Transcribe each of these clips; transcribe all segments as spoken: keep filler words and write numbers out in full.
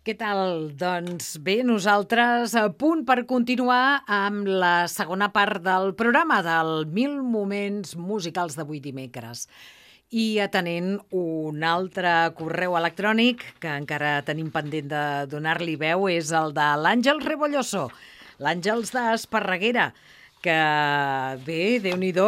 Què tal? Doncs bé, nosaltres a punt per continuar amb la segona part del programa del Mil Moments Musicals d'avui dimecres. I atenent un altre correu electrònic que encara tenim pendent de donar-li veu és el de l'Àngels Rebolloso, l'Àngels d'Esparreguera, que bé, Déu-n'hi-do,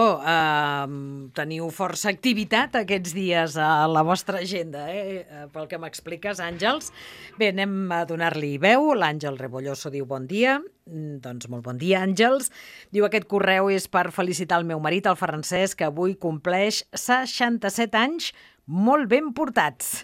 eh, teniu força activitat aquests dies a la vostra agenda, eh? Pel que m'expliques, Àngels. Bé, anem a donar-li veu. L'Àngel Rebolloso diu bon dia. Doncs molt bon dia, Àngels. Diu aquest correu és per felicitar el meu marit, el Francesc, que avui compleix seixanta-set anys molt ben portats.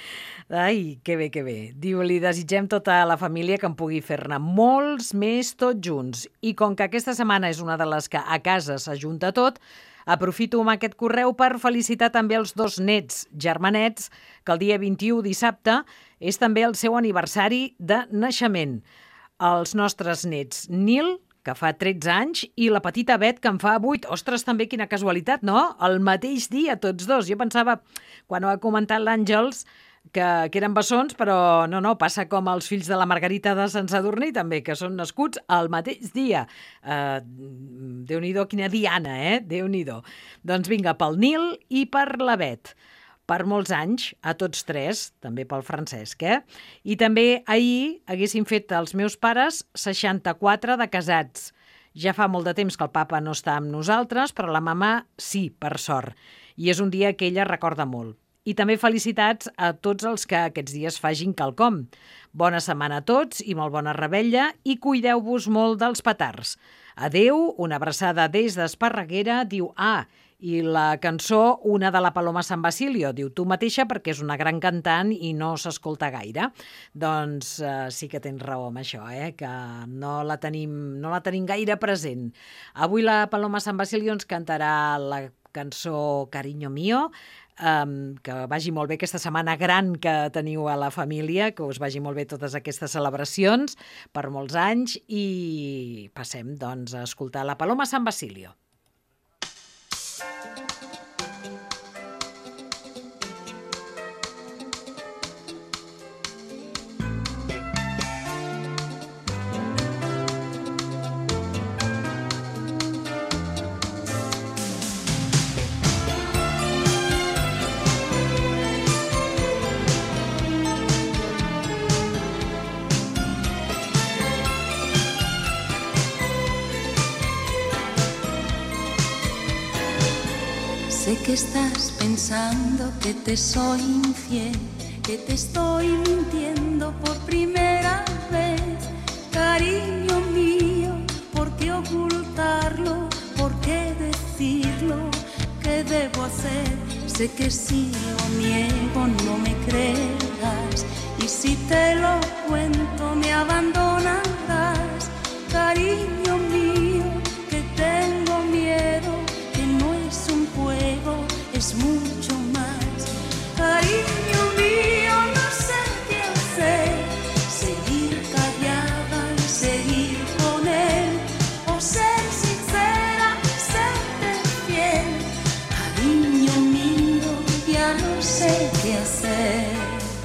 Ai, que bé, que bé. Diu, li desitgem tota la família que en pugui fer-ne molts més tots junts. I com que aquesta setmana és una de les que a casa s'ajunta tot, aprofito amb aquest correu per felicitar també els dos nets germanets, que el dia vint-i-u, dissabte, és també el seu aniversari de naixement. Els nostres nets, Nil, que fa tretze anys, i la petita Bet, que en fa vuit. Ostres, també quina casualitat, no? El mateix dia, tots dos. Jo pensava, quan ho ha comentat l'Àngels, que, que eren bessons, però no, no, passa com els fills de la Margarita de Sant Sadurní, també, que són nascuts al mateix dia. Uh, Déu-n'hi-do, quina diana, eh? Déu-n'hi-do. Doncs vinga, pel Nil i per la Bet. Per molts anys, a tots tres, també pel Francesc, eh? I també ahir haguessin fet els meus pares seixanta-quatre de casats. Ja fa molt de temps que el papa no està amb nosaltres, però la mama sí, per sort. I és un dia que ella recorda molt. I també felicitats a tots els que aquests dies fagin quelcom. Bona setmana a tots i molt bona revetlla i cuideu-vos molt dels petards. Adeu, una abraçada des d'Esparreguera, diu, ah, i la cançó, una de la Paloma San Basilio, diu tu mateixa perquè és una gran cantant i no s'escolta gaire. Doncs eh, sí que tens raó amb això, eh? Que no la tenim, no la tenim gaire present. Avui la Paloma San Basilio ens cantarà la cançó Cariño Mío, Um, que vagi molt bé aquesta setmana gran que teniu a la família, que us vagi molt bé totes aquestes celebracions per molts anys i passem doncs a escoltar la Paloma San Basilio. Sé que estás pensando que te soy infiel, que te estoy mintiendo por primera vez. Cariño mío, ¿por qué ocultarlo? ¿Por qué decirlo? ¿Qué debo hacer? Sé que si lo niego no me creerás, y si te lo cuento me abandonarás. Cariño mío, que tengo miedo, que no es un juego, es mucho más. Cariño mío, no sé qué hacer, seguir callada y seguir con él, o ser sincera y serte fiel. Cariño mío, ya no sé qué hacer.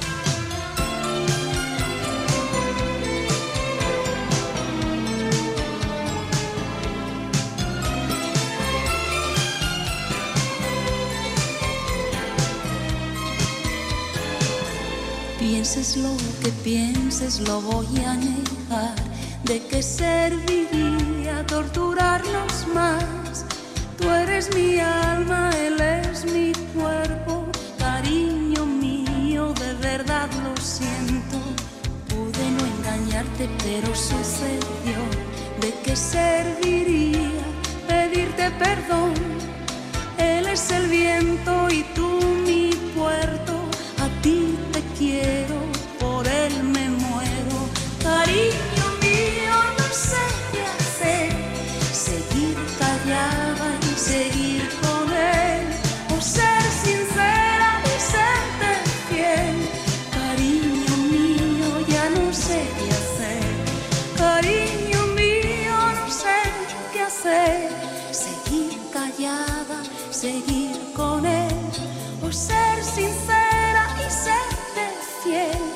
Pienses lo que pienses, lo voy a negar. ¿De qué serviría torturarnos más? Tú eres mi alma, él es mi cuerpo. Cariño mío, de verdad lo siento. Pude no engañarte, pero sucedió. ¿De qué serviría pedirte perdón? Él es el viento y tú mi puerto. A ti te quiero, por él me muero. Cariño mío, no sé qué hacer, seguir callada y seguir con él, o ser sincera y serte fiel. Cariño mío, ya no sé qué hacer. Cariño mío, no sé qué hacer, seguir callada, seguir con él, o ser sincera y serte fiel.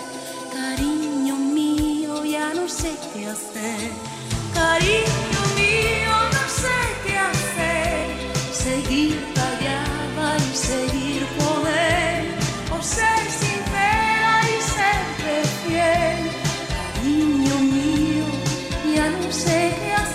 sé qué hacer. Cariño mío, no sé qué hacer. Seguir callada y seguir poder, o ser sincera y serte fiel. Cariño mío, ya no sé qué hacer.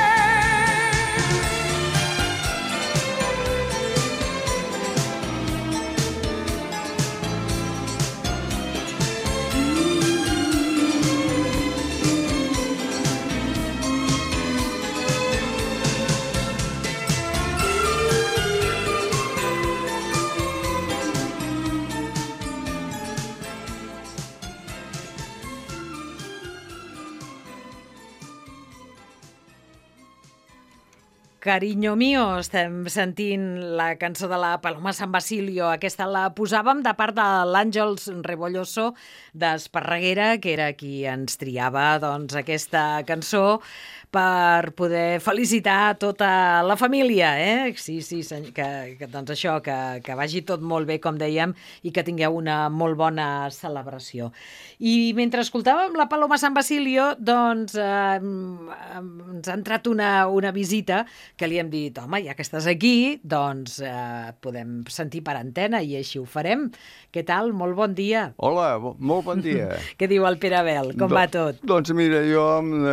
Cariño mío, estem sentint la cançó de la Paloma San Basilio. Aquesta la posàvem de part de l'Àngels Rebolloso d'Esparreguera, que era qui ens triava doncs, aquesta cançó per poder felicitar tota la família, eh? Sí, sí, que, que, doncs això, que, que vagi tot molt bé, com dèiem, i que tingueu una molt bona celebració. I mentre escoltàvem la Paloma San Basilio, doncs eh, ens ha entrat una, una visita que li hem dit, home, ja que estàs aquí, doncs eh, podem sentir per antena i així ho farem. Què tal? Molt bon dia. Hola, molt bon dia. Què diu el Pere Abel? Com Do, va tot? Doncs mira, jo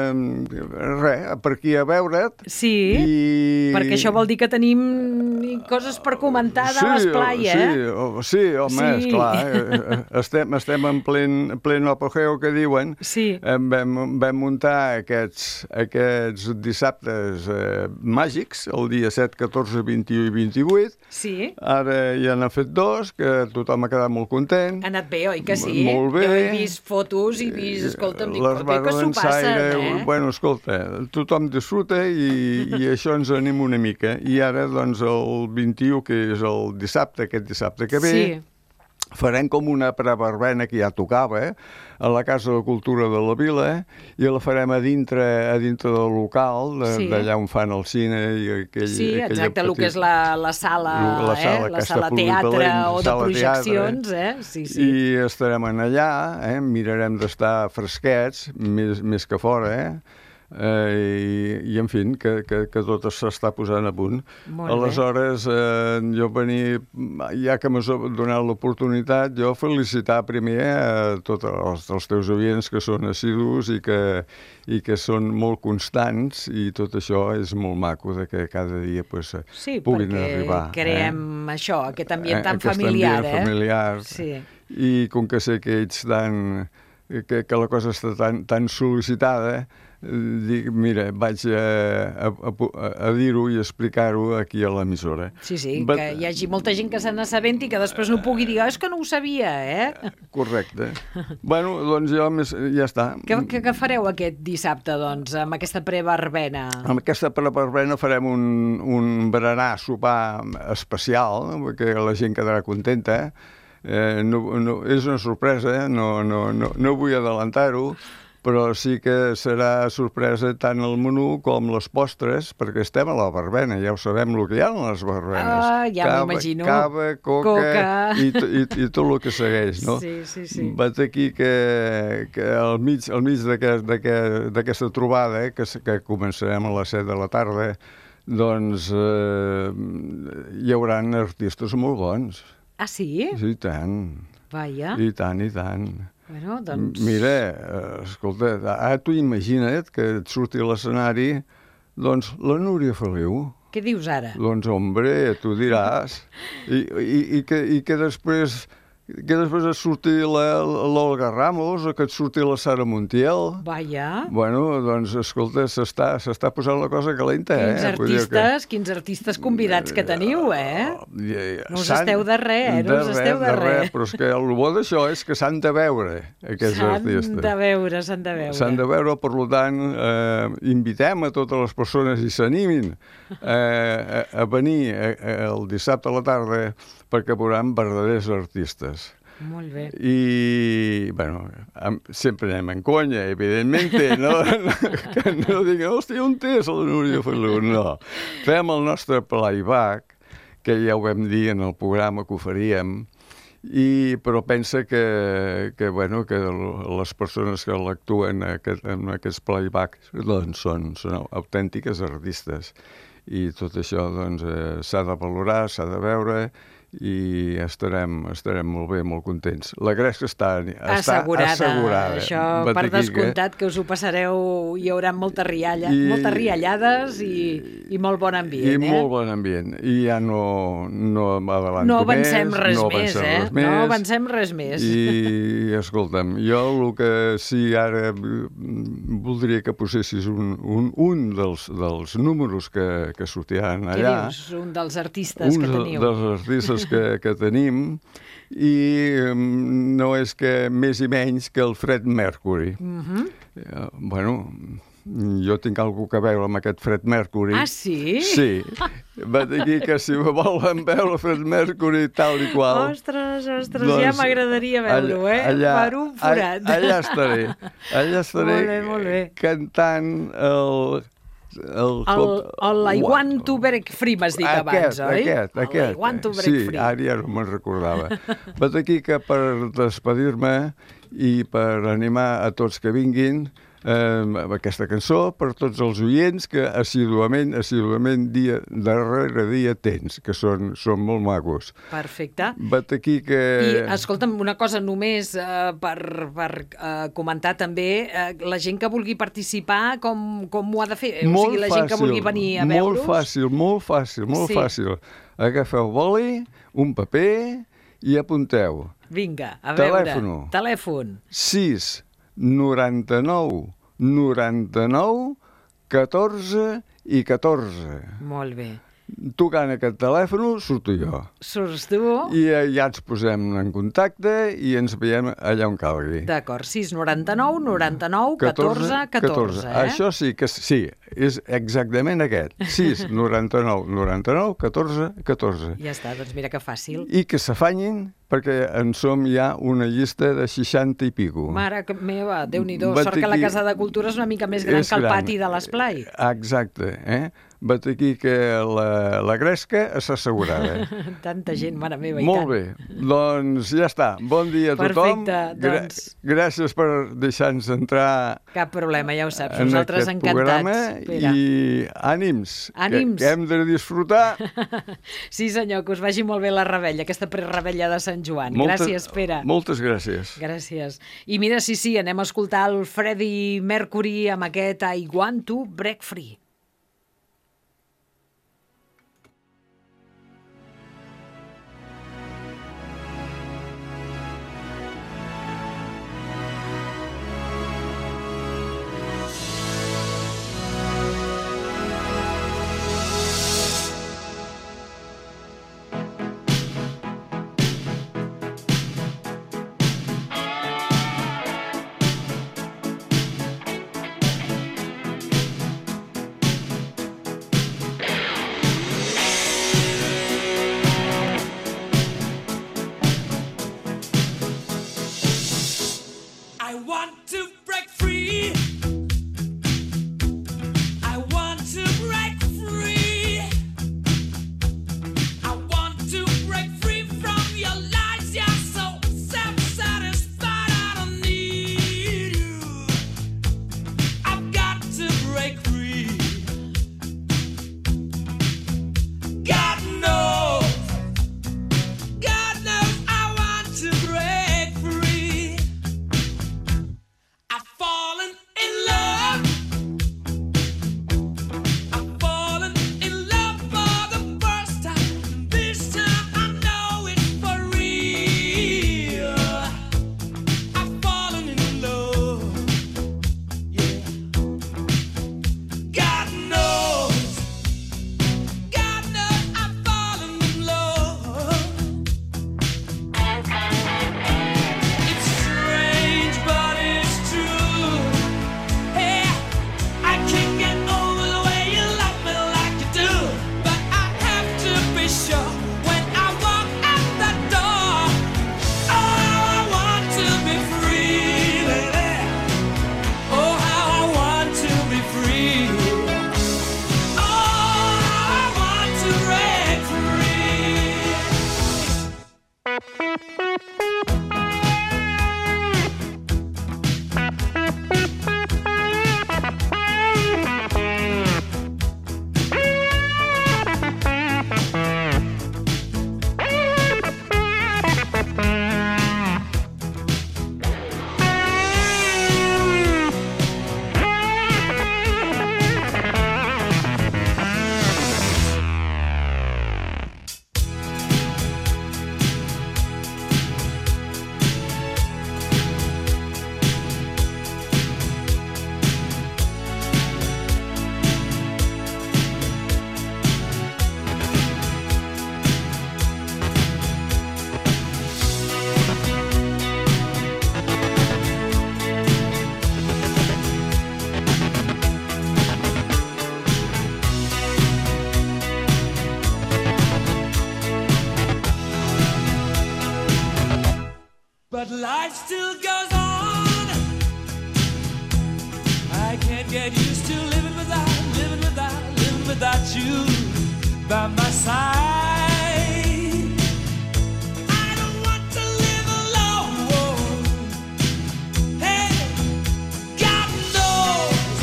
eh, res, per aquí a veure't. Sí, i... perquè això vol dir que tenim coses per comentar de sí, l'esplai, eh? Sí, sí, home, sí. Esclar. Estem, estem en plen, plen apogeu, que diuen. Sí. Vam, vam muntar aquests, aquests dissabtes eh, màgics, el dia set, catorze, vint-i-u i vint-i-vuit. Sí. Ara ja n'ha fet dos, que tothom ha quedat molt content. Ha anat bé, oi que sí? Molt bé. Jo he vist fotos i vist, escolta'm, dic, les bé que s'ho passen, eh? Bueno, escolta, tothom disfruta i, i això ens anima una mica. I ara, doncs, el vint-i-u, que és el dissabte, aquest dissabte que ve, sí. Farem com una preverbena que ja tocava, eh? A la Casa de Cultura de la Vila, eh? I la farem a dintre, a dintre del local, de, sí. d'allà on fan el cine. I aquell, sí, exacte, petit... el que és la, la sala, la sala, eh? La sala teatre o de projeccions. Eh? Sí, sí. I estarem en allà, eh? Mirarem d'estar fresquets, més, més que fora, eh? Eh, i, i en fi, que, que, que tot s'està posant a punt. Molt Aleshores, eh, jo venir, ja que m'has donat l'oportunitat, jo felicitar primer a tots els, els teus oients que són assidus i que, i que són molt constants, i tot això és molt maco, de que cada dia pues, sí, puguin arribar. Sí, perquè creem eh? això, aquest ambient tan aquest familiar. Aquest ambient eh? familiar. Sí. I com que sé que ets tan... que, que la cosa està tan, tan sol·licitada, dic, mira, vaig a, a, a, a dir-ho i explicar-ho aquí a l'emissora. Sí, sí, But... que hi hagi molta gent que se n'assabenti i que després no pugui dir, oh, és que no ho sabia, eh? Correcte. Bueno, doncs jo més, ja està. Què, què, què fareu aquest dissabte, doncs, amb aquesta preverbena? Amb aquesta preverbena farem un, un berenar, sopar especial, perquè la gent quedarà contenta. Eh, no, no, és una sorpresa, eh? no, no, no, no vull adelantar-ho, però sí que serà sorpresa tant el menú com les postres, perquè estem a la verbena, ja ho sabem el que hi ha a les verbenes. Ah, ja m'imagino. Cava, coca, coca. I, i, i tot el que segueix, no? Sí, sí, sí. Vaig aquí que, que al mig, al mig d'aquesta trobada, eh, que, que començarem a les set de la tarda, doncs eh, hi haurà artistes molt bons. Ah, sí? Sí, i tant. Vaja. I tant, i tant. Bueno, doncs... Mira, escolta, ara tu imagina't que et surti a l'escenari, doncs, la Núria Feliu. Què dius ara? Doncs, hombre, tu diràs. I, i, i, que, i que després... que després et surti l'Olga Ramos o que et surti la Sara Montiel. Vaja. Bueno, doncs, escolta, s'està, s'està posant la cosa calenta, eh? Quins artistes, que... quins artistes convidats que teniu, eh? No us esteu de res, eh? No us esteu de res. Però és que el bo d'això és que s'han de veure, aquests artistes. S'han de veure, s'han de veure. S'han de veure, per tant, eh, invitem a totes les persones i s'animin eh, a, a venir eh, el dissabte a la tarda perquè veuran verdaders artistes. Molt bé. I, bueno, sempre anem en conya, evidentment, no? Que no diguin, hòstia, on és la Núria Feliu? No. Fem el nostre playback, que ja ho vam dir en el programa que ho faríem, I, però pensa que, que, bueno, que les persones que l'actuen aquest, en aquests playbacks doncs són, són autèntiques artistes. I tot això doncs, eh, s'ha de valorar, s'ha de veure, i estarem, estarem molt bé, molt contents. La Gresca està, està assegurada. assegurada. Això, Vet per aquí descomptat, que... que us ho passareu, hi haurà moltes, rialla, I... moltes riallades i, i molt bon ambient. I eh? molt bon ambient. I ja no, no avalanto no avancem més. Res no més, avancem eh? res més. No avancem res més. I, escolta'm, jo el que sí ara voldria que posessis un, un, un dels, dels números que, que sortiran allà. Què dius? Un dels artistes un que teniu. Un dels artistes que, que tenim, i no és que més i menys que el Fred Mercury. Mhm. Uh, bueno, jo tinc alguna cosa a veure amb aquest Fred Mercury. Ah, sí? Sí. Va dir que si volen veure Fred Mercury tal i qual... Ostres, ostres, doncs, ja m'agradaria veure-ho, eh? Allà, per un forat. Allà, allà estaré. Allà estaré molt bé, molt bé. cantant el... El, el, el I want to break free, m'has dit abans, aquest, oi? Aquest, el aquest. I want to break sí, free. ara ja no me'n recordava. Vet aquí que per despedir-me i per animar a tots que vinguin, eh, aquesta cançó per tots els oients que assiduament, assiduament dia darrere dia tens, que són, són molt macos. Perfecte. Vet aquí que... I escolta'm, una cosa només eh, per, per eh, comentar també, eh, la gent que vulgui participar, com, com ho ha de fer? Molt o sigui, la fàcil, gent que vulgui venir a veure-us... Molt fàcil, molt fàcil, molt sí. fàcil. Agafeu boli, un paper i apunteu. Vinga, a Telèfono. veure. Telèfon. sis noranta-nou noranta-nou catorze i catorze. Molt bé. Tocant aquest telèfon surto jo. Surts tu? I ja ens posem en contacte i ens veiem allà on calgui. D'acord, sis noranta-nou noranta-nou catorze catorze. Eh? Això sí, que sí, és exactament aquest. sis noranta-nou noranta-nou catorze catorze. Ja està, doncs mira que fàcil. I que s'afanyin, perquè en som ja una llista de seixanta i pico. Mare meva, Déu-n'hi-do, Vet sort que la aquí- Casa de Cultura és una mica més gran és que el gran. pati de l'esplai. Exacte, eh? Vet aquí que la, la Gresca està assegurada. Tanta gent, mare meva, i Molt tant. bé, doncs ja està. Bon dia a tothom. Perfecte, doncs- Gra gràcies per deixar-nos entrar Cap problema, ja ho saps. en Nosaltres aquest encantats. programa Pere. i ànims, Ànims. Que, que hem de disfrutar. Sí, senyor, que us vagi molt bé la rebella, aquesta prerebella de Sant Joan. Moltes- Gràcies, Pere. Moltes gràcies. Gràcies. I mira, sí, sí, anem a escoltar el Freddie Mercury amb aquest I Want to Break Free. I want to break free. I want to break free. I want to break free from your lies. You're so self-satisfied. I don't need you. I've got to break free. God knows. God knows I want to break free. I've fallen in get used to living without, living without, living without you by my side. I don't want to live alone. Hey, God knows,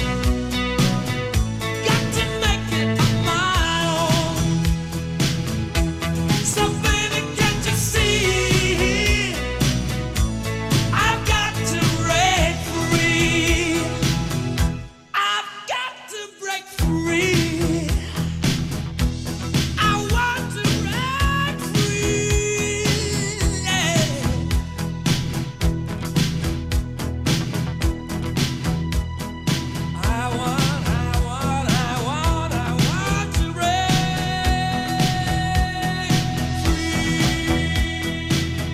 got to make it on my own. So baby, can't you see? I've got to break free. I've got to break free. I want to break free. Yeah. I want, I want, I want, I want to break free.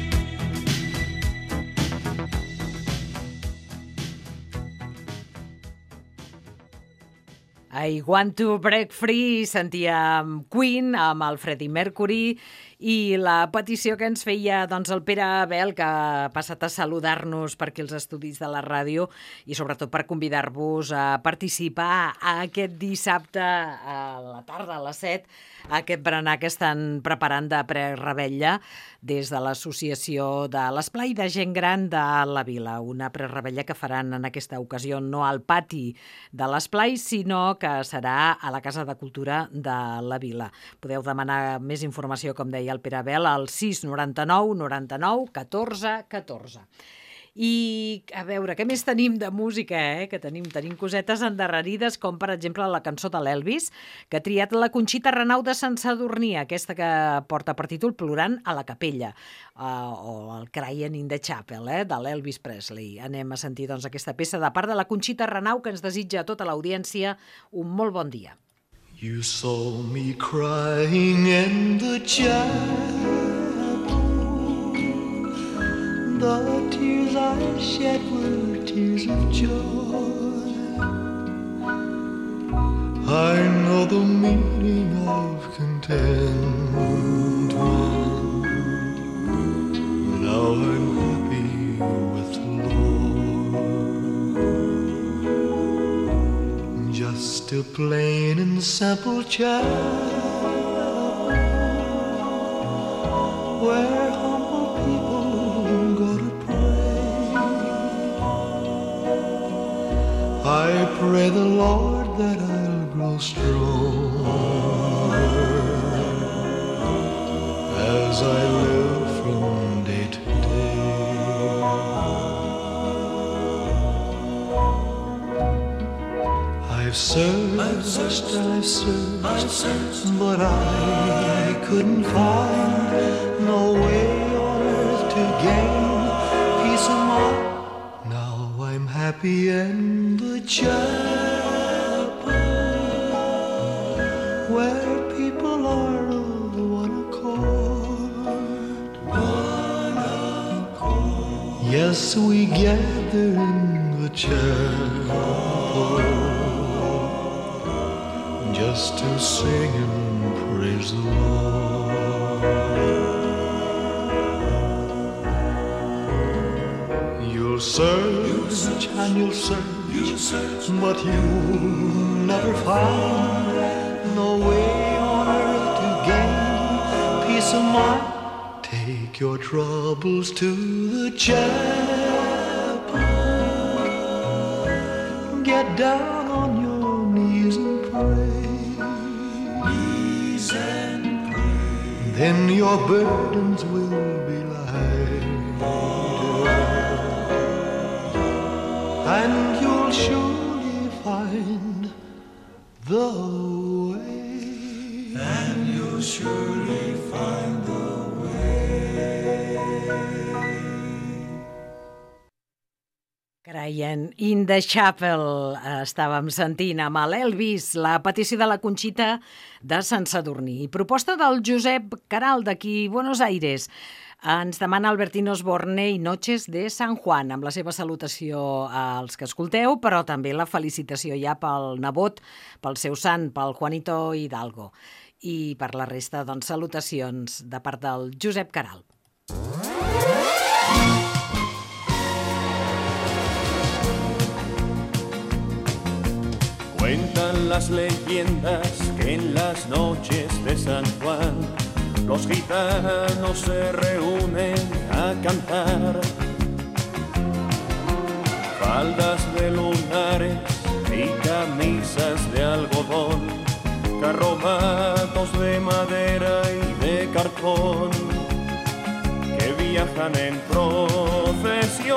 I Want to Break Free, sentíem Queen amb el Freddie Mercury i la petició que ens feia doncs, el Pere Abel, que ha passat a saludar-nos per aquí als estudis de la ràdio i sobretot per convidar-vos a participar aquest dissabte a la tarda, a les set, a aquest berenar que estan preparant de prerevetlla des de l'Associació de l'Esplai de Gent Gran de la Vila. Una prerevetlla que faran en aquesta ocasió no al pati de l'Esplai, sinó que serà a la Casa de Cultura de la Vila. Podeu demanar més informació, com deia el Pere Abel, al sis noranta-nou noranta-nou catorze catorze. I a veure, què més tenim de música, eh? Que tenim, tenim cosetes endarrerides, com per exemple la cançó de l'Elvis, que ha triat la Conxita Renau de Sant Sadurní, aquesta que porta per títol Plorant a la capella, uh, o el Crying in the Chapel, eh? De l'Elvis Presley. Anem a sentir doncs, aquesta peça de part de la Conxita Renau, que ens desitja a tota l'audiència un molt bon dia. You saw me crying in the chapel. The tears I shed were tears of joy. I know the meaning of contentment. Now I'm happy with the Lord. Just a plain and simple child where humble people go to pray. I pray the Lord that I'll grow stronger as I live from day to day. I've searched, I've searched, I've searched, I've searched, but I couldn't find no way on earth to gain peace of mind. Now I'm happy in the chapel where people are of one accord. One accord. Yes, we gather in the chapel just to sing and praise the Lord. You'll search, you'll search and you'll search, you'll search, but you'll never find no way on earth to gain peace of mind. Take your troubles to the chapel. Get down on your knees and pray. Knees and pray. Then your burdens will be lighter, and you'll surely find the way. And you'll surely find the Crying in the Chapel. Estàvem sentint amb l'Elvis, la petició de la Conxita de Sant Sadurní. Proposta del Josep Caral, d'aquí Buenos Aires. Ens demana Albertino Osborne i Noches de San Juan, amb la seva salutació als que escolteu, però també la felicitació ja pel nebot, pel seu sant, pel Juanito Hidalgo. I per la resta, doncs, salutacions de part del Josep Caral. Cuentan las leyendas que en las noches de San Juan los gitanos se reúnen a cantar. Faldas de lunares y camisas de algodón, carromatos de madera y de cartón, que viajan en procesión.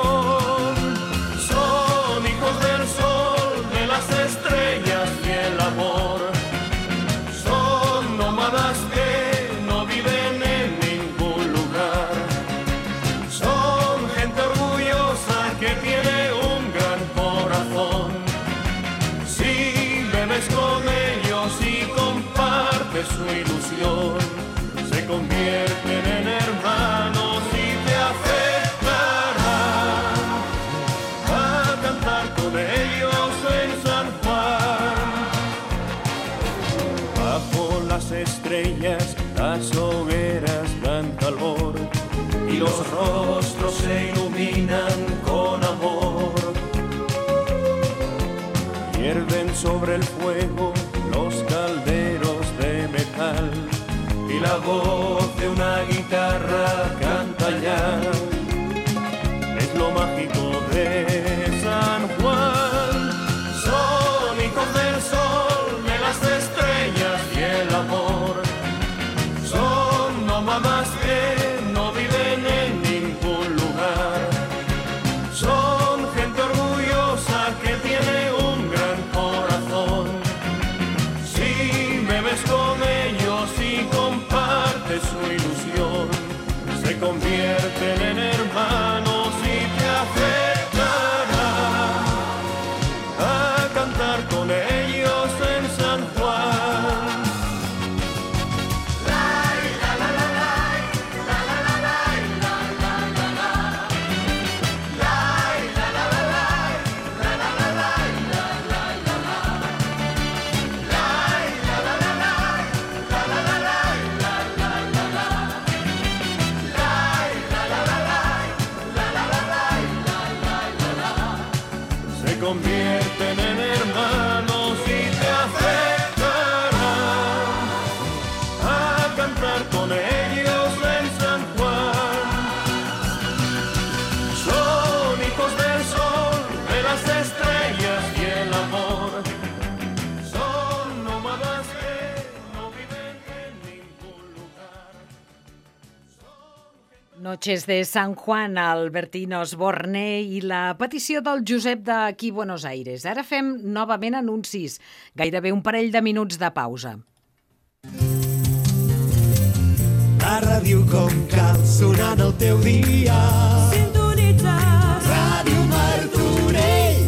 Son hijos del sol, de las estrellas y el amor. Son nómadas que no viven en ningún lugar. Son gente orgullosa que tiene un gran corazón. Si bebes con ellos y compartes su ilusión, se convierten en hermanos y te acercarán a cantar con ellos en San Juan. Bajo las estrellas las hogueras dan calor y los rostros se iluminan con amor. Hierven sobre el fuego los calderos de metal y la voz de una guitarra canta ya. Es lo mágico de San Juan. Son hijos del sol, de las estrellas y el amor. Son nómadas que no viven en ningún lugar. Son gente orgullosa que tiene un gran corazón. Si bebes con ellos y compartes su ilusión, se convierten en hermanos y te acercarán a cantar con ellos en San Juan. Se convierten en hermanos y te acercarán a cantar con ellos en San Juan. Son hijos del sol, de las estrellas y el amor. Son nómadas que no viven en ningún lugar. Noches de San Juan, Albertín Osborne i la petició del Josep d'aquí Buenos Aires. Ara fem novament anuncis, gairebé un parell de minuts de pausa. La ràdio com cal, sonant el teu dia. Sintonitzar Ràdio Martorell.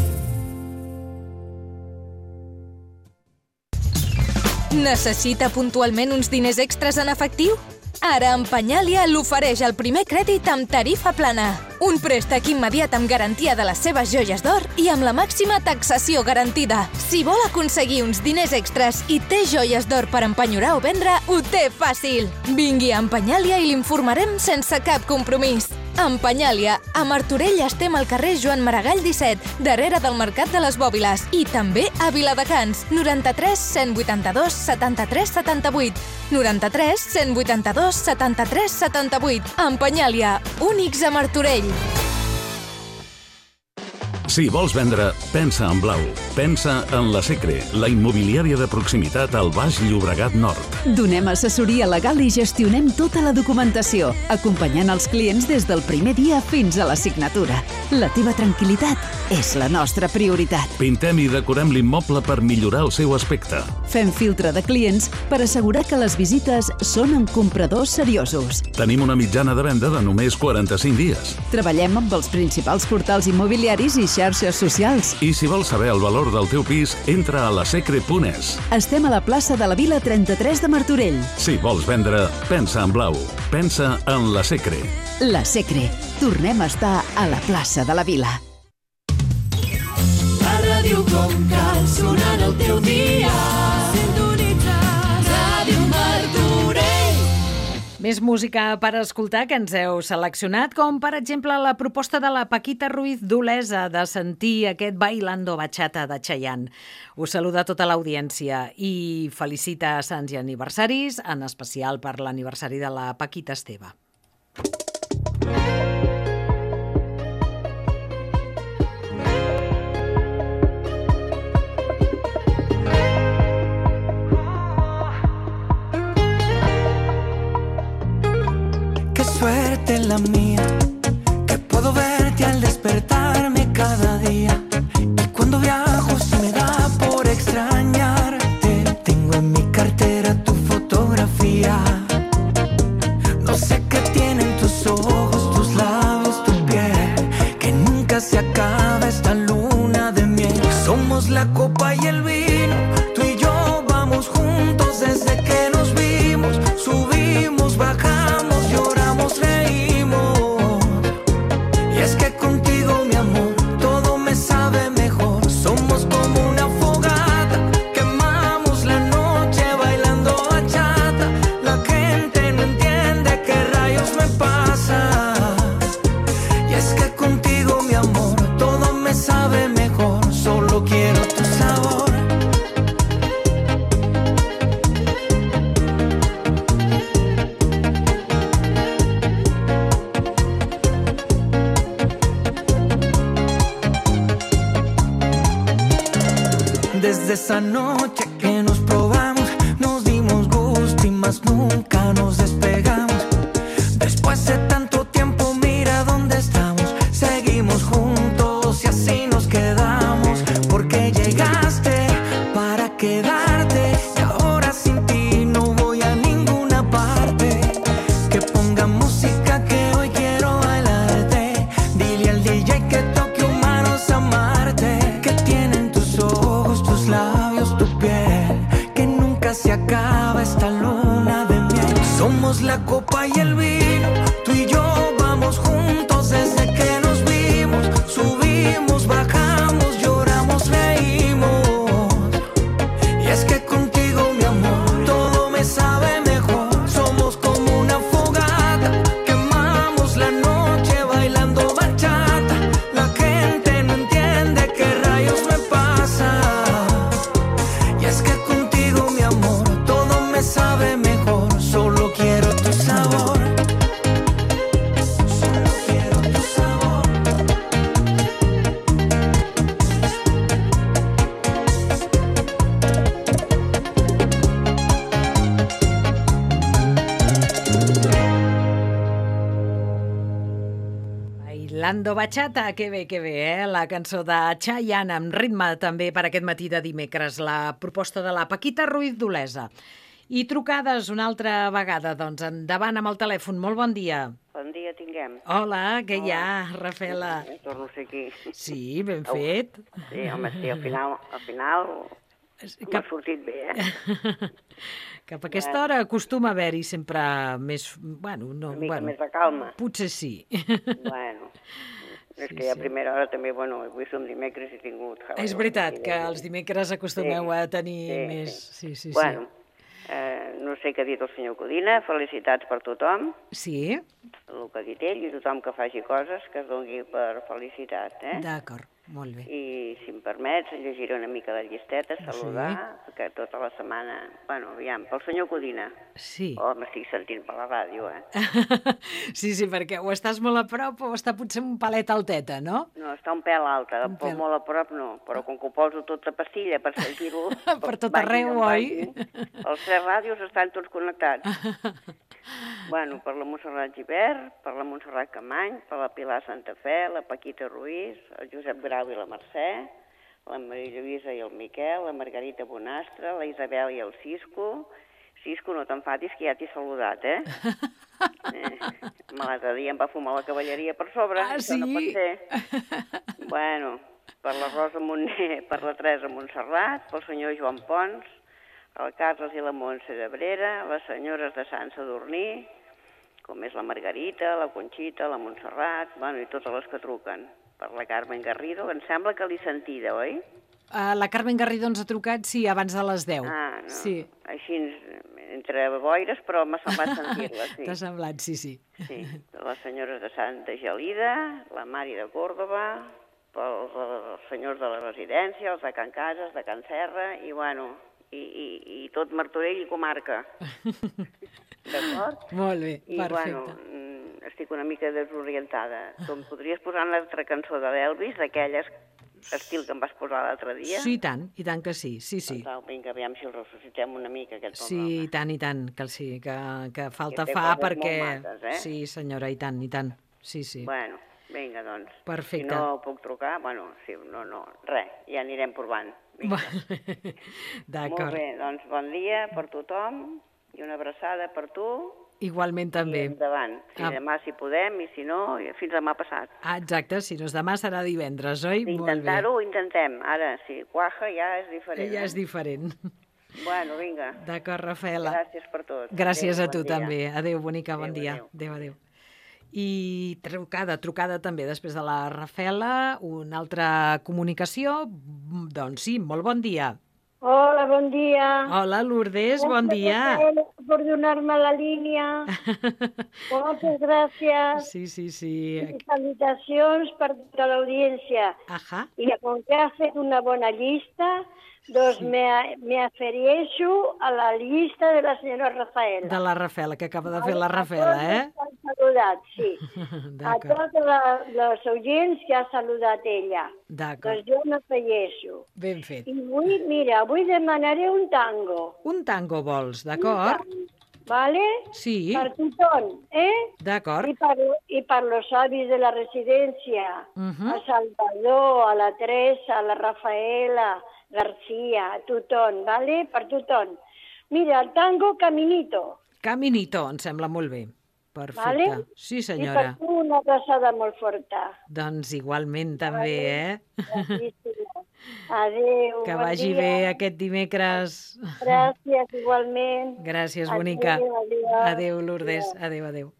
Necessita puntualment uns diners extras en efectiu? Ara Empenyàlia l'ofereix el primer crèdit amb tarifa plana. Un préstec immediat amb garantia de les seves joies d'or i amb la màxima taxació garantida. Si vol aconseguir uns diners extras i té joies d'or per empenyorar o vendre, ho té fàcil. Vingui a Empenyàlia i l'informarem sense cap compromís. Empenyàlia, a Martorell estem al carrer Joan Maragall disset, darrere del Mercat de les Bòbiles, i també a Viladecans, noranta-tres cent vuitanta-dos setanta-tres setanta-vuit, noranta-tres cent vuitanta-dos setanta-tres setanta-vuit. Empenyàlia, únics a Martorell. Si vols vendre, pensa en blau. Pensa en la Secre, la immobiliària de proximitat al Baix Llobregat Nord. Donem assessoria legal i gestionem tota la documentació, acompanyant els clients des del primer dia fins a la signatura. La teva tranquil·litat és la nostra prioritat. Pintem i decorem l'immoble per millorar el seu aspecte. Fem filtre de clients per assegurar que les visites són amb compradors seriosos. Tenim una mitjana de venda de només quaranta-cinc dies. Treballem amb els principals portals immobiliaris i xarxes socials. I si vols saber el valor del teu pis, entra a la secre punt es. Estem a la plaça de la Vila trenta-tres de Martorell. Si vols vendre, pensa en blau. Pensa en la Secre. La Secre. Tornem a estar a la plaça de la Vila. La ràdio com cal, sonant el teu dia. Sintonitzar Ràdio Martorell. Més música per escoltar que ens heu seleccionat, com per exemple la proposta de la Paquita Ruiz d'Olesa de sentir aquest Bailando Bachata de Chayanne. Us saluda tota l'audiència i felicita sants i aniversaris, en especial per l'aniversari de la Paquita Esteve. Suerte la mía, que puedo verte al despertarme cada día. Y cuando viajo se me da por extrañarte. Tengo en mi cartera tu fotografía. No sé qué tienen tus ojos, tus labios, tu piel, que nunca se acaba esta luna de miel. Somos la copa y el vino, tú y yo vamos juntos desde que nos vimos. Subimos, bajamos, lloramos, reímos. Y es que contigo, mi amor, todo me sabe mejor. Somos como una fogata, quemamos la noche bailando bachata. La gente no entiende qué rayos me pasa. Y es que contigo, mi amor, todo me sabe mejor. Solo quiero tu sabor. Desde esa noche que nos probamos, nos dimos gusto y más nunca nos despegamos. Después de tanto tiempo, mira dónde estamos. Seguimos juntos y así nos quedamos. Porque llegaste para quedarte y ahora sin ti no voy a ninguna parte. Que ponga música que hoy quiero bailarte. Dile al D J que toque humanos amarte. Que tienen tus ojos, tus labios, tu piel, que nunca se acaba esta luna de miel. Somos la copa y el vino, tú y yo vamos juntos desde que nos vimos. Subimos, bajamos, lloramos, reímos. Y es que contigo, mi amor, todo me sabe mejor. Somos como una fogata, quemamos la noche bailando bachata. La gente no entiende qué rayos me pasa. Y es que contigo, mi amor, todo me sabe mejor. Solo quiero tu sabor. Solo quiero tu sabor. Bailando Bachata, que bé, que bé, eh? La cançó de Chayanne amb ritme també per aquest matí de dimecres, la proposta de la Paquita Ruiz d'Olesa. I trucades una altra vegada, doncs endavant amb el telèfon. Molt bon dia. Bon dia tinguem. Hola, què hi ha, Rafaela? Eh, Torno a ser aquí. Sí, ben fet. Sí, home, sí, al final, al final m'ha Cap, sortit bé, eh? cap a aquesta hora acostuma a haver-hi sempre més... Bueno, no, Una mica bueno, més de calma. potser sí. Bueno, és Sí, que ja a sí. primera hora també, bueno, avui som dimecres i he tingut... És veritat que els dimecres acostumeu a tenir Sí, més... sí. Sí, sí, Bueno, eh, no sé què ha dit el senyor Codina, felicitats per tothom, sí. Sí, el que ha dit ell, i tothom que faci coses que es doni per felicitat, eh? d'acord, molt bé. I, si em permets, llegiré una mica de llisteta, saludar, sí. Perquè tota la setmana... Bueno, aviam, pel senyor Codina. Sí. Oh, m'estic sentint per la ràdio, eh? Sí, sí, perquè o estàs molt a prop o està potser un palet alteta, no? No, està un pèl alta, Un però pèl. molt a prop no, però com que ho poso tot a pastilla per sentir-ho... Per tot vagin arreu, on oi? vagin. Els tres ràdios estan tots connectats. Bueno, per la Montserrat Gibert, per la Montserrat Camany, per la Pilar Santa Fe, la Paquita Ruiz, el Josep Grau i la Mercè, la Maria Lluïsa i el Miquel, la Margarita Bonastre, la Isabel i el Cisco. Cisco, no t'enfadis, que ja t'he saludat, eh? eh L'altre dia em va fumar la cavalleria per sobre. Ah, això no pot sí? ser. Bueno, per la Rosa Montner, per la Teresa Montserrat, pel senyor Joan Pons, el Carles i la Montse d'Abrera, les senyores de Sant Sadurní, com és la Margarita, la Conxita, la Montserrat, bueno, i totes les que truquen. Per la Carmen Garrido, em sembla que l'he sentida, oi? Uh, la Carmen Garrido ens ha trucat, sí, abans de les deu. Ah, no. Sí. Així, entre boires, però m'ha semblat sentir-la, sí. T'ha semblat, sí, sí. Sí, les senyores de Santa Gelida, la Mari de Còrdoba, pels els senyors de la residència, els de Can Cases, de Can Serra, i bueno, i, i, i tot Martorell i comarca. D'acord? Molt bé, I, perfecte. bueno, mm, estic una mica desorientada. Tu em podries posar una altra cançó de l'Elvis, d'aquelles estil que em vas posar l'altre dia? Sí, i tant, i tant que sí, sí, sí. Tal, vinga, aviam si el ressuscitem una mica, aquest Sí, i tant, i tant, que sí, que, que falta Que té fa coses perquè... molt maques, eh? Sí, senyora, i tant, i tant, sí, sí. Bueno, vinga, doncs. Perfecte. Si no puc trucar, bueno, sí, no, no, res, ja anirem provant. Vinga. D'acord. Molt bé, doncs bon dia per tothom i una abraçada per tu. Igualment també. I endavant. Si Ah. demà si podem i si no, fins demà passat. Ah, exacte, si no és demà serà divendres, oi? Molt bé. Intentar-ho, ho intentem. Ara, si cuaja ja és diferent. Ja és eh? diferent. Bueno, vinga. D'acord, Rafaela. Gràcies per tot. Gràcies Adéu, a tu bon dia. també. Adéu, bonica, bon Adéu, dia. adéu. Adéu, adéu. I trucada, trucada també després de la Rafaela, una altra comunicació. Doncs sí, molt bon dia. Hola, bon dia. Hola, Lourdes, bon dia. Gracias por donarme la línea. Muchas gracias. Sí, sí, sí. Y salutacions per tota l'audiència. Ajá. I com que ha fet una bona llista, doncs Sí. me, me aferieixo a la llista de la senyora Rafaela. De la Rafaela, que acaba de fer la Rafaela, eh? Han saludat, sí. A D'acord, tots la- els oients que ha saludat ella. d'acord. Doncs jo m'afegeixo. Ben fet. I vull, mira, avui demanaré un tango. Un tango vols, d'acord? ¿Vale? Sí, Per tothom, eh? d'acord. I per, I per los avis de la residència, Mhm. a Salvador, a la Teresa, a la Rafaela, García, a tothom, ¿vale? Per tothom. Mira, el tango Caminito, Caminito, em sembla molt bé. Perfecte. ¿vale? Sí, I per senyora. tu una abraçada molt forta. Doncs igualment també, eh? Gràcies. Adéu. Que bon vagi dia. bé aquest dimecres. Gràcies, igualment. Gràcies, Adéu, bonica. adéu. Adéu, Lourdes. Adéu, adéu.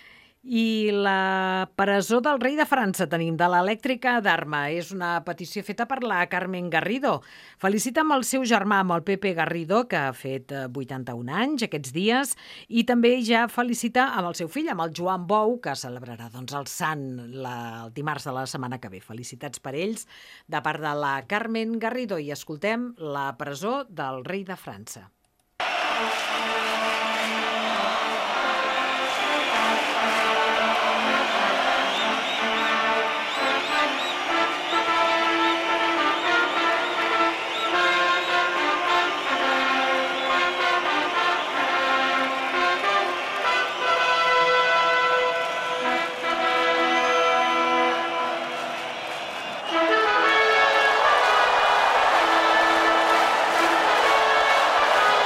I la presó del rei de França tenim, de l'elèctrica d'Arma. És una petició feta per la Carmen Garrido. Felicita amb el seu germà, amb el Pepe Garrido, que ha fet eh, vuitanta-un anys aquests dies, i també ja felicita amb el seu fill, amb el Joan Bou, que celebrarà doncs, el sant la, el dimarts de la setmana que ve. Felicitats per ells, de part de la Carmen Garrido. I escoltem la presó del rei de França. Thank you.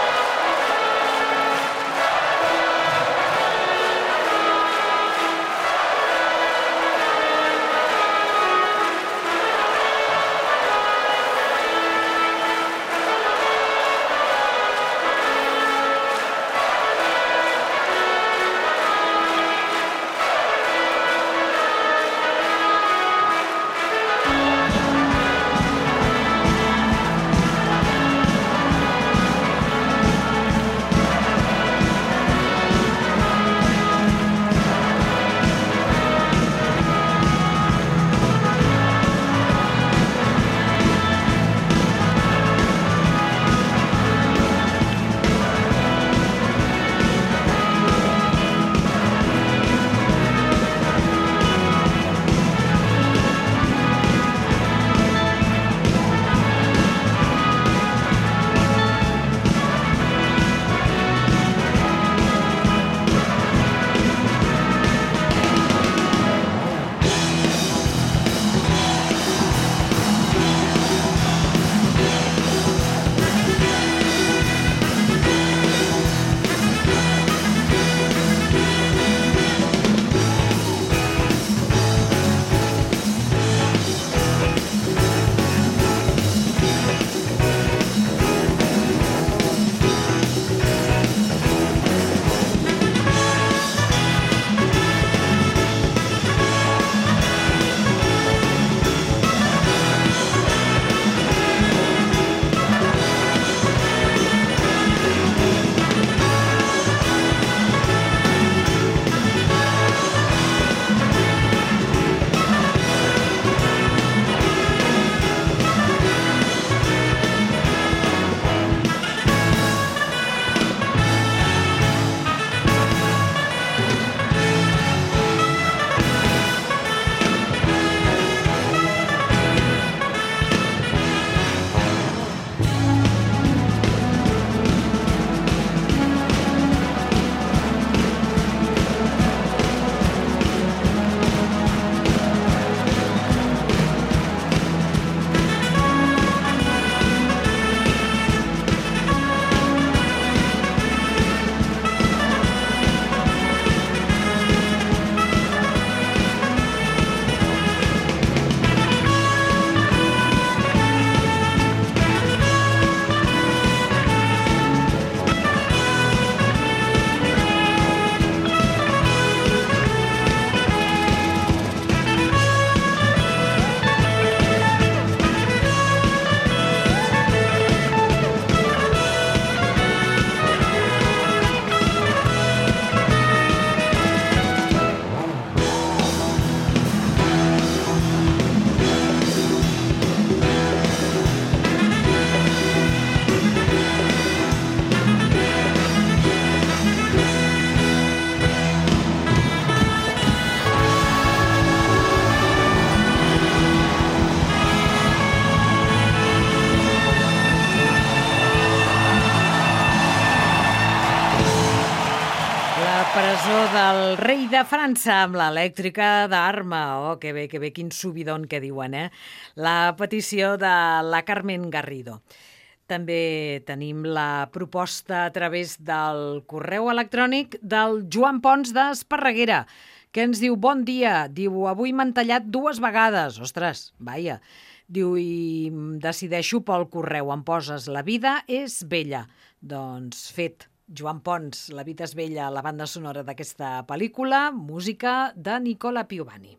del rei de França amb l'elèctrica d'Arma. Oh, que bé, que bé, quin subidon que diuen, eh? La petició de la Carmen Garrido. També tenim la proposta a través del correu electrònic del Joan Pons d'Esparreguera, que ens diu, bon dia, diu, avui m'han tallat dues vegades. Ostres, vaja. Diu, i decideixo pel correu, em poses La vida és bella. Doncs fet. Joan Pons, La vida és bella, la banda sonora d'aquesta pel·lícula, música de Nicola Piovani.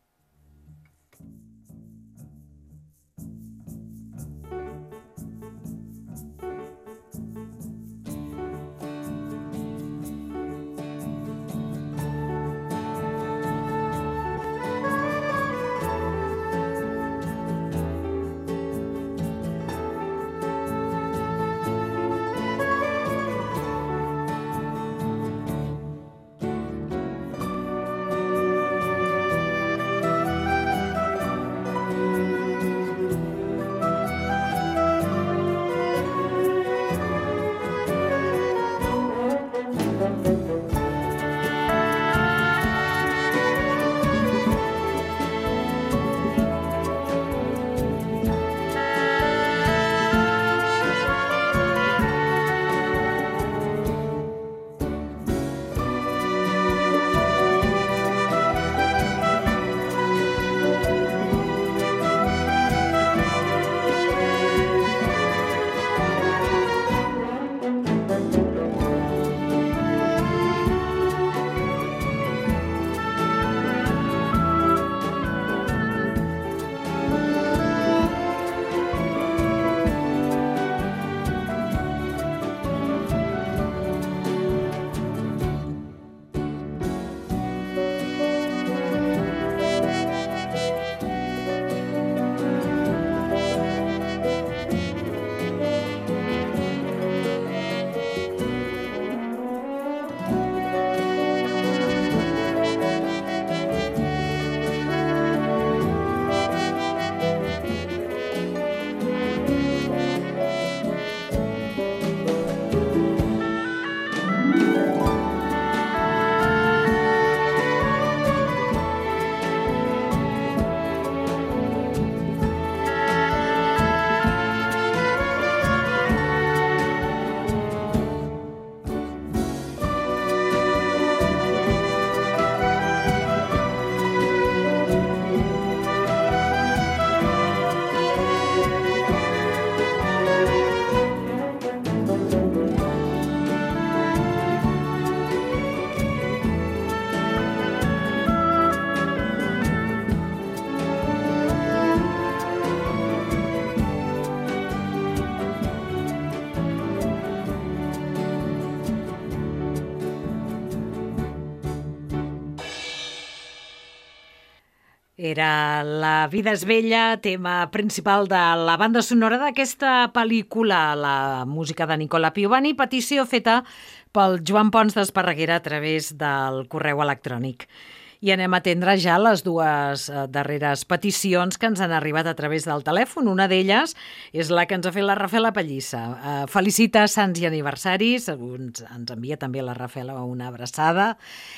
Era La vida és bella, tema principal de la banda sonora d'aquesta pel·lícula, la música de Nicola Piovani, petició feta pel Joan Pons d'Esparreguera a través del correu electrònic. I anem a atendre ja les dues darreres peticions que ens han arribat a través del telèfon. Una d'elles és la que ens ha fet la Rafaela Pallissa. Uh, felicita sants i aniversaris, ens, ens envia també la Rafaela una abraçada,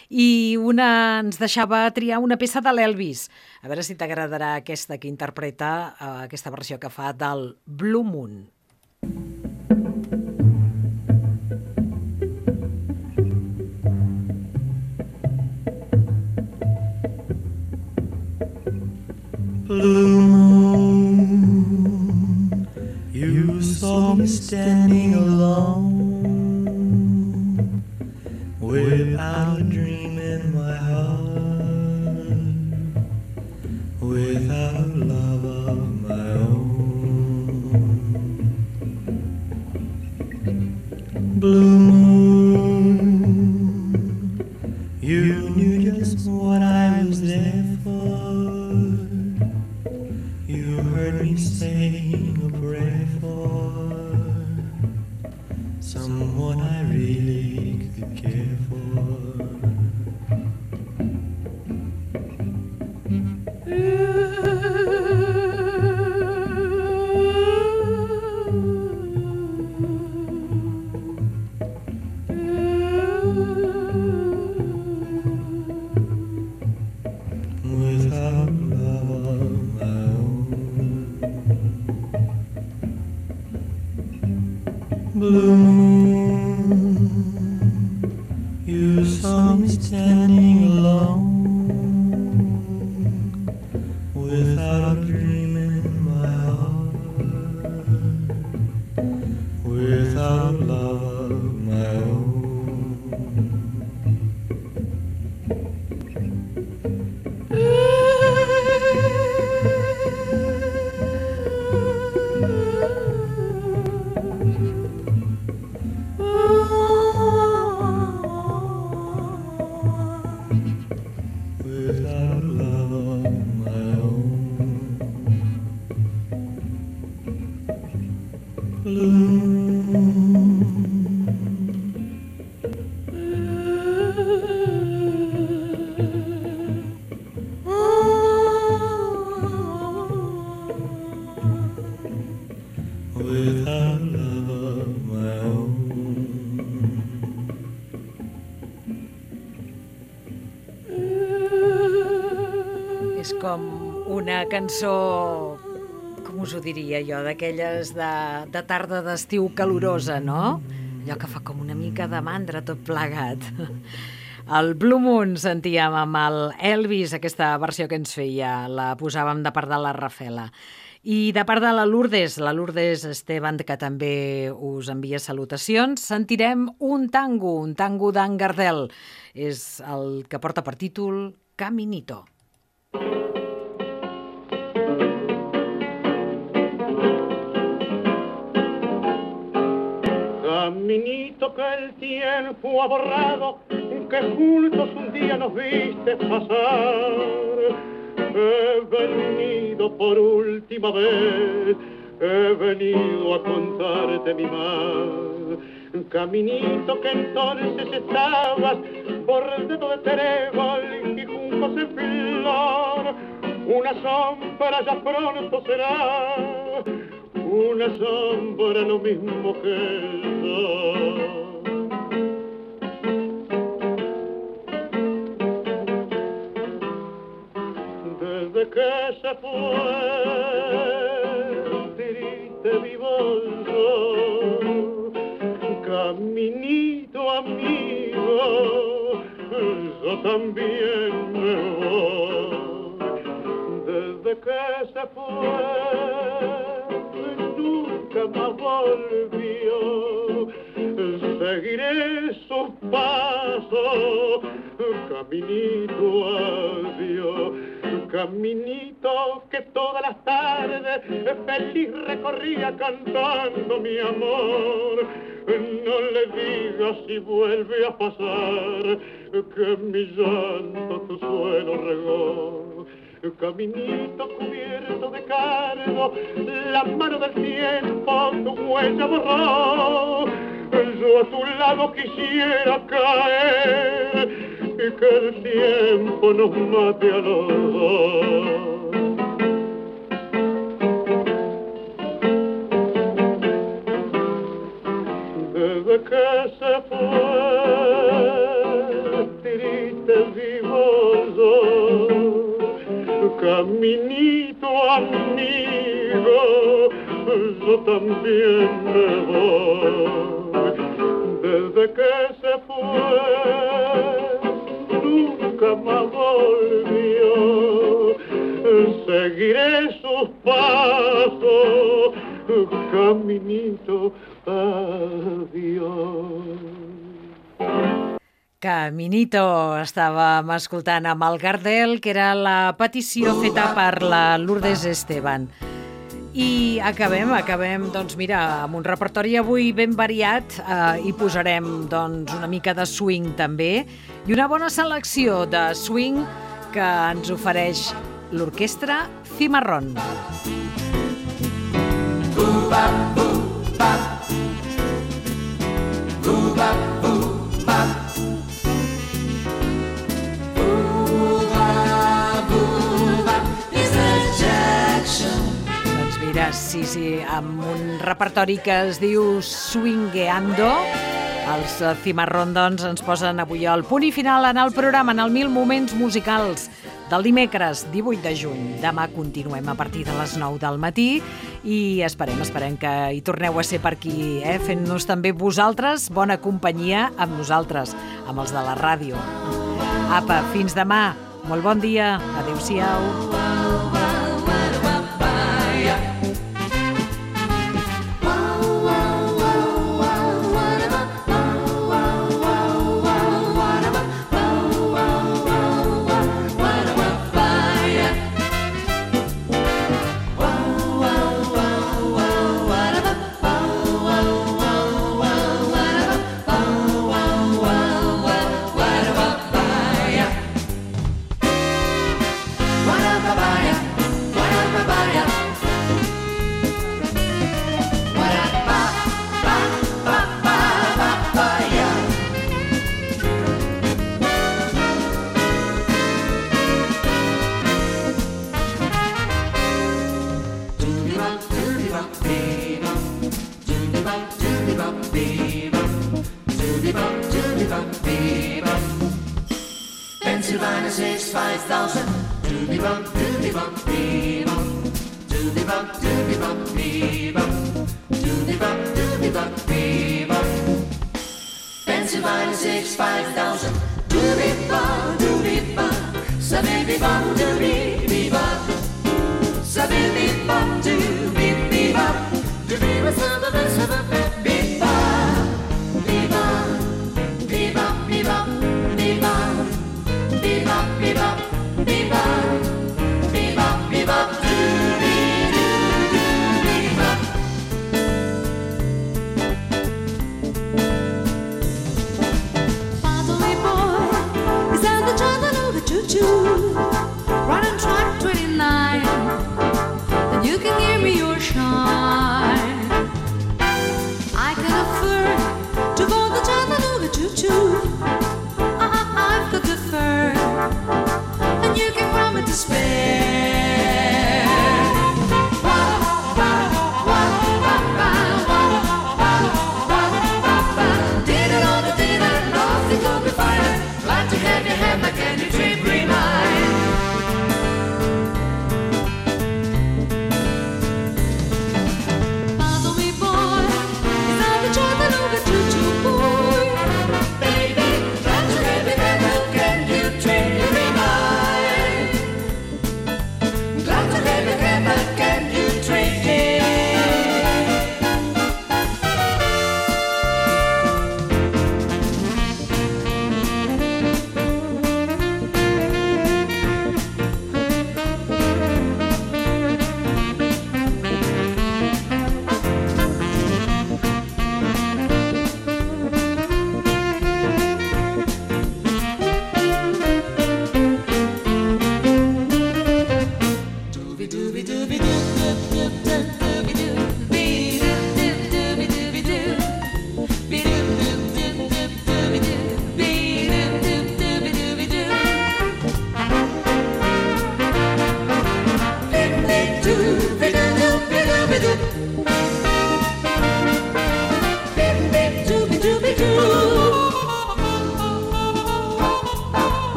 i una ens deixava triar una peça de l'Elvis. A veure si t'agradarà aquesta que interpreta, uh, aquesta versió que fa del Blue Moon. Blue moon, you saw me standing alone, without a dream in my heart, without love of my own. Blue moon, you knew just what I was there for. You heard me saying a prayer for someone I really could care for. Blue moon, you saw me standing alone, without a dream in my heart, without love of my own. És com una cançó, com us ho diria jo, d'aquelles de, de tarda d'estiu calorosa, no? Allò que fa com una mica de mandra tot plegat. El Blue Moon sentíem amb el Elvis, aquesta versió que ens feia, la posàvem de part de la Rafela. I de part de la Lourdes, la Lourdes Esteban, que també us envia salutacions, sentirem un tango, un tango d'en Gardel. És el que porta per títol Caminito. Caminito que el tiempo ha borrado, que juntos un día nos viste pasar. He venido por última vez, he venido a contarte mi mal. Caminito que entonces estabas bordado de trébol y juncos en flor. Una sombra ya pronto será, una sombra lo mismo que el sol. Desde que se fue, triste vivo yo, caminito amigo, yo también me voy. Desde que se fue, nunca más volvió, seguiré sus pasos, caminito adiós, caminito que todas las tardes feliz recorría cantando mi amor. No le digas si vuelve a pasar que mi llanto tu suelo regó. Caminito cubierto de cargo, la mano del tiempo tu huella borró. Yo a tu lado quisiera caer y que el tiempo nos mate a los dos. Desde que se fue, triste vivo yo, caminito amigo, yo también me voy. Desde que se fue, nunca más volvió, seguiré sus pasos, caminito adiós. Caminito, estàvem escoltant amb el Gardel, que era la petició feta per la Lourdes Esteban. I acabem, acabem, doncs mira, amb un repertori avui ben variat eh, i posarem doncs una mica de swing també i una bona selecció de swing que ens ofereix l'orquestra Cimarrón. Boo-bap, boo-bap, boo-bap, boo-bap. Mira, sí, sí, amb un repertori que es diu Swingueando. Els Cimarrón, doncs, ens posen avui el punt i final en el programa, en el Mil Moments Musicals del dimecres divuit de juny. Demà continuem a partir de les nou del matí i esperem, esperem que hi torneu a ser per aquí, eh? Fent-nos també vosaltres bona companyia amb nosaltres, amb els de la ràdio. Apa, fins demà. Molt bon dia. Adéu-siau. Pennsylvania says five thousand. Doobie bump, doobie bump, bee bump. Doobie bump, doobie bump, bee bump. Doobie bump, doobie bump, bee bump. Pennsylvania says five thousand. Doobie bump, doobie bump. So baby bump, doobie